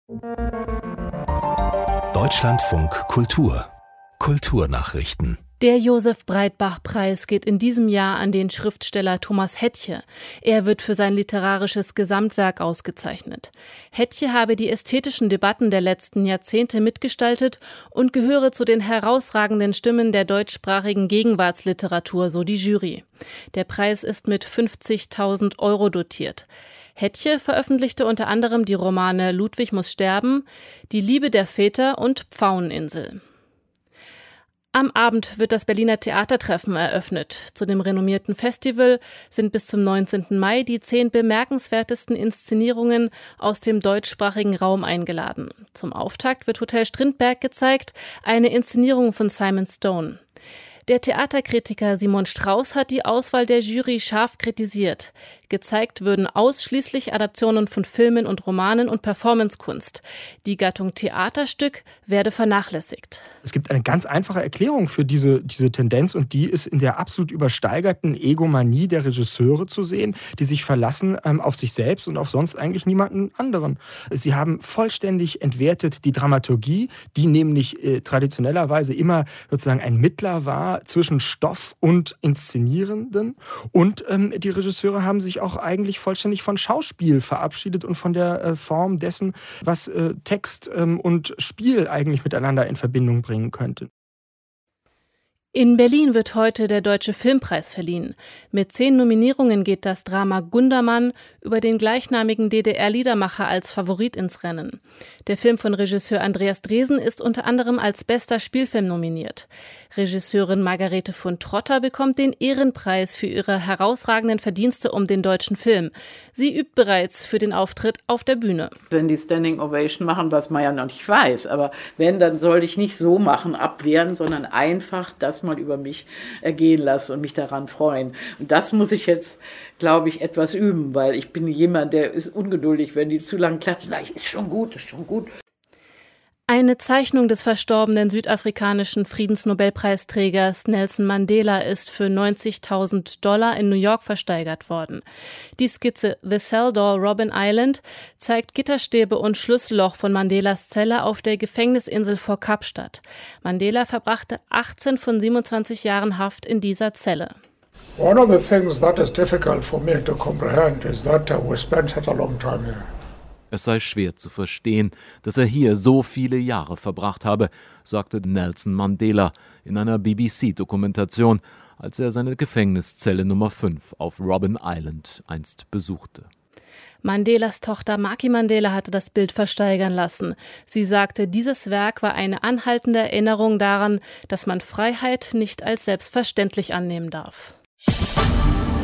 Deutschlandfunk Kultur. Kulturnachrichten. Der Josef-Breitbach-Preis geht in diesem Jahr an den Schriftsteller Thomas Hettche. Er wird für sein literarisches Gesamtwerk ausgezeichnet. Hettche habe die ästhetischen Debatten der letzten Jahrzehnte mitgestaltet und gehöre zu den herausragenden Stimmen der deutschsprachigen Gegenwartsliteratur, so die Jury. Der Preis ist mit 50.000 € dotiert. Hettche veröffentlichte unter anderem die Romane Ludwig muss sterben, Die Liebe der Väter und Pfaueninsel. Am Abend wird das Berliner Theatertreffen eröffnet. Zu dem renommierten Festival sind bis zum 19. Mai die 10 bemerkenswertesten Inszenierungen aus dem deutschsprachigen Raum eingeladen. Zum Auftakt wird Hotel Strindberg gezeigt, eine Inszenierung von Simon Stone. Der Theaterkritiker Simon Strauß hat die Auswahl der Jury scharf kritisiert. Gezeigt würden ausschließlich Adaptionen von Filmen und Romanen und Performancekunst. Die Gattung Theaterstück werde vernachlässigt. Es gibt eine ganz einfache Erklärung für diese Tendenz, und die ist in der absolut übersteigerten Egomanie der Regisseure zu sehen, die sich verlassen auf sich selbst und auf sonst eigentlich niemanden anderen. Sie haben vollständig entwertet die Dramaturgie, die nämlich traditionellerweise immer sozusagen ein Mittler war zwischen Stoff und Inszenierenden, und die Regisseure haben sich auch eigentlich vollständig von Schauspiel verabschiedet und von der Form dessen, was Text und Spiel eigentlich miteinander in Verbindung bringen könnte. In Berlin wird heute der Deutsche Filmpreis verliehen. Mit 10 Nominierungen geht das Drama Gundermann über den gleichnamigen DDR-Liedermacher als Favorit ins Rennen. Der Film von Regisseur Andreas Dresen ist unter anderem als bester Spielfilm nominiert. Regisseurin Margarete von Trotter bekommt den Ehrenpreis für ihre herausragenden Verdienste um den deutschen Film. Sie übt bereits für den Auftritt auf der Bühne. Wenn die Standing Ovation machen, was man ja noch nicht weiß, aber wenn, dann soll ich nicht so machen, abwehren, sondern einfach das mal über mich ergehen lassen und mich daran freuen. Und das muss ich jetzt, glaube ich, etwas üben, weil ich bin jemand, der ist ungeduldig, wenn die zu lang klatschen. Ist schon gut, ist schon gut. Eine Zeichnung des verstorbenen südafrikanischen Friedensnobelpreisträgers Nelson Mandela ist für $90.000 in New York versteigert worden. Die Skizze The Cell Door Robben Island zeigt Gitterstäbe und Schlüsselloch von Mandelas Zelle auf der Gefängnisinsel vor Kapstadt. Mandela verbrachte 18 von 27 Jahren Haft in dieser Zelle. One of the things that is difficult for me to comprehend is that we spent such a long time here. Es sei schwer zu verstehen, dass er hier so viele Jahre verbracht habe, sagte Nelson Mandela in einer BBC-Dokumentation, als er seine Gefängniszelle Nummer 5 auf Robben Island einst besuchte. Mandelas Tochter Maki Mandela hatte das Bild versteigern lassen. Sie sagte, dieses Werk war eine anhaltende Erinnerung daran, dass man Freiheit nicht als selbstverständlich annehmen darf.